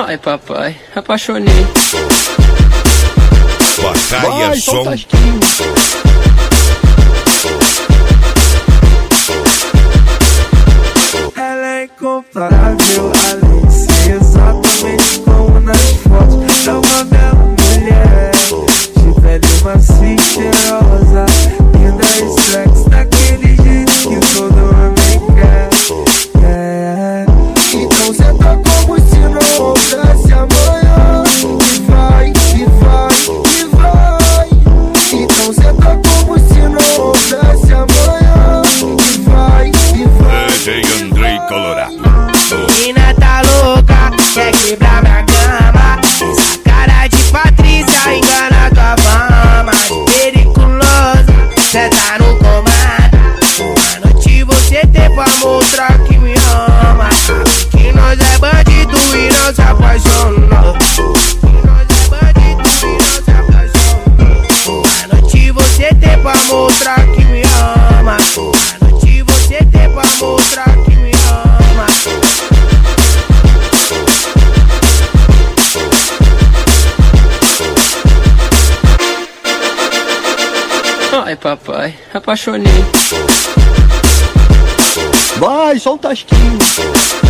Ai, papai, apaixonei. Vai, som. Ela é incomparável, além de ser exatamente como nas fotos. É uma bela mulher, de pele macia e cheirosa, linda e sexy, daquele jeito que todo homem quer. Então cê tá como se não houvesse amanhã. E vai, e vai, e vai. Então cê tá como se não houvesse amanhã. E vai, e vai. DJ Andrei Colorado. Menina tá louca, quer quebrar minha cama. Essa cara de Patrícia engana tua fama. Periculosa, cê tá no comando. Uma noite você tem pra mostrar que me ama. Que nós é bandido e não se apaixona. Que nós é bandido e não se apaixona. Uma noite você tem pra mostrar que me ama. Uma noite você tem pra mostrar que me ama. Ai, papai, apaixonei. Vai, só um tasquinho.